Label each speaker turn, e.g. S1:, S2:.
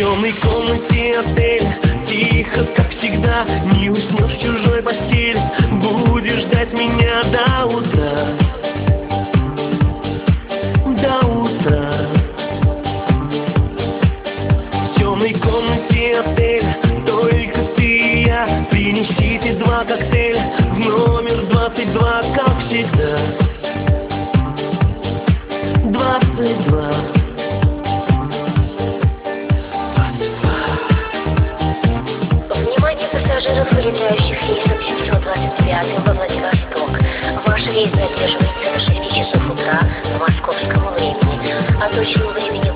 S1: темной комнате отеля, тихо, как всегда, не уснешь в чужой постели. Будешь ждать меня до утра, до утра. В темной комнате отеля только ты и я. Принесите 2 коктейля в номер 22, как всегда. 22.
S2: Внимание пассажиров, вылетающих рейсом 729 во Владивосток. Ваш рейс задерживается до 6 часов утра по московскому времени. О точном времени